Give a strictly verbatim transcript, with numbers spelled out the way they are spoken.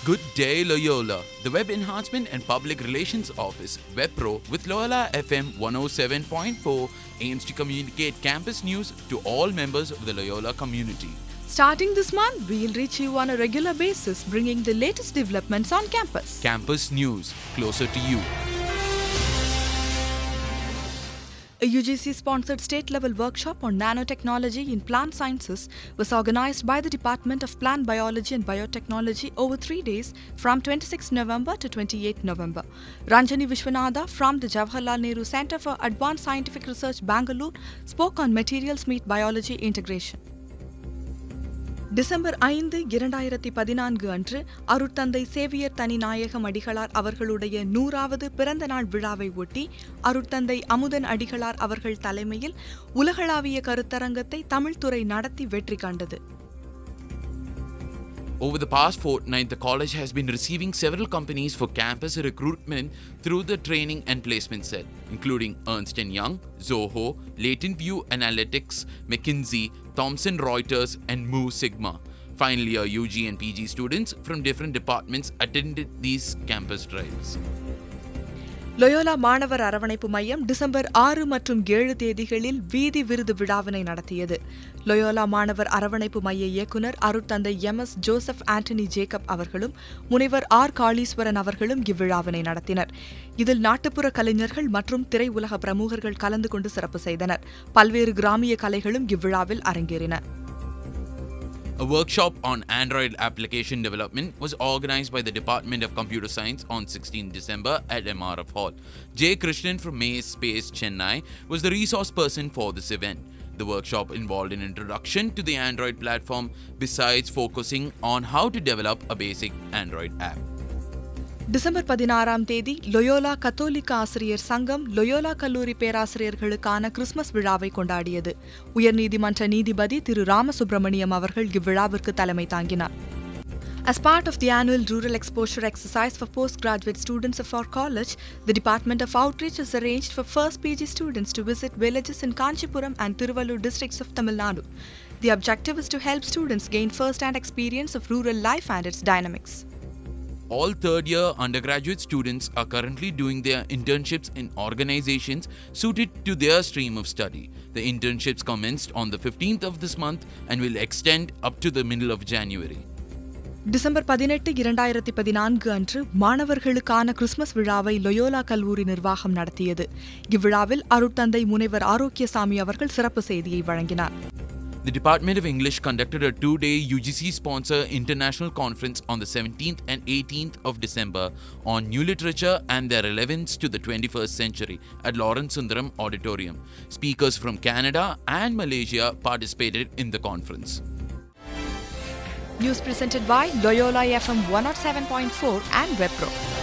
Good Day Loyola, the Web Enhancement and Public Relations Office, WebPro, with Loyola F M one oh seven point four, aims to communicate campus news to all members of the Loyola community. Starting this month, we'll reach you on a regular basis, bringing the latest developments on campus. Campus news, closer to you. A U G C-sponsored state-level workshop on nanotechnology in plant sciences was organized by the Department of Plant Biology and Biotechnology over three days from twenty-sixth November to twenty-eighth November. Ranjani Vishwanatha from the Jawaharlal Nehru Centre for Advanced Scientific Research, Bangalore, spoke on materials meet biology integration. டிசம்பர் ஐந்து இரண்டாயிரத்தி பதினான்கு அன்று அருட்தந்தை Xavier Thaninayagam அடிகளார் அவர்களுடைய நூறாவது பிறந்த நாள் விழாவை ஒட்டி அருட்தந்தை அமுதன் அடிகளார் அவர்கள் தலைமையில் உலகளாவிய கருத்தரங்கத்தை தமிழ்துறை நடத்தி வெற்றி கண்டது. Over the past fortnight, the college has been receiving several companies for campus recruitment through the training and placement cell, including Ernst and Young, Zoho, Latent View Analytics, McKinsey, Thomson Reuters, and Mu Sigma. Final year U G and P G students from different departments attended these campus drives. Loyola மாணவர் அரவணைப்பு மையம் December ஆறு மற்றும் ஏழு தேதிகளில் வீதி விருது விழாவினை நடத்தியது. லொயோலா மாணவர் அரவணைப்பு மைய இயக்குநர் அருட்தந்தை எம் எஸ் ஜோசப் ஆண்டனி ஜேக்கப் அவர்களும் முனைவர் ஆர் காளீஸ்வரன் அவர்களும் இவ்விழாவினை நடத்தினர். இதில் நாட்டுப்புற கலைஞர்கள் மற்றும் திரையுலக பிரமுகர்கள் கலந்து கொண்டு சிறப்பு செய்தனர். பல்வேறு கிராமிய கலைகளும் இவ்விழாவில் அரங்கேறின. A workshop on Android application development was organized by the Department of Computer Science on sixteenth December at M R F Hall. J. Krishnan from Maze Space Chennai was the resource person for this event. The workshop involved an introduction to the Android platform besides focusing on how to develop a basic Android app. டிசம்பர் பதினாறாம் தேதி Loyola கத்தோலிக்க ஆசிரியர் சங்கம் Loyola கல்லூரி பேராசிரியர்களுக்கான Christmas விழாவை கொண்டாடியது. உயர்நீதிமன்ற நீதிபதி திரு ராமசுப்ரமணியம் அவர்கள் இவ்விழாவிற்கு தலைமை தாங்கினார். As part of the annual rural exposure exercise for postgraduate students of our college, the Department of Outreach has arranged for first P G students to visit villages in Kanchipuram and Tiruvallur districts of Tamil Nadu. The objective is to help students gain first-hand experience of rural life and its dynamics. All third-year undergraduate students are currently doing their internships in organizations suited to their stream of study. The internships commenced on the fifteenth of this month and will extend up to the middle of January. டிசம்பர் பதினெட்டு இரண்டாயிரத்தி பதினான்கு அன்று மாணவர்களுக்கான Christmas விழாவை Loyola கல்லூரி நிர்வாகம் நடத்தியது. இவ்விழாவில் அருட்தந்தை முனைவர் ஆரோக்கியசாமி அவர்கள் சிறப்பு செய்தியை வழங்கினார். The Department of English conducted a two-day U G C-sponsored international conference on the seventeenth and eighteenth of December on new literature and their relevance to the twenty-first century at Lawrence Sundaram Auditorium. Speakers from Canada and Malaysia participated in the conference. News presented by Loyola F M one oh seven point four and WebPro.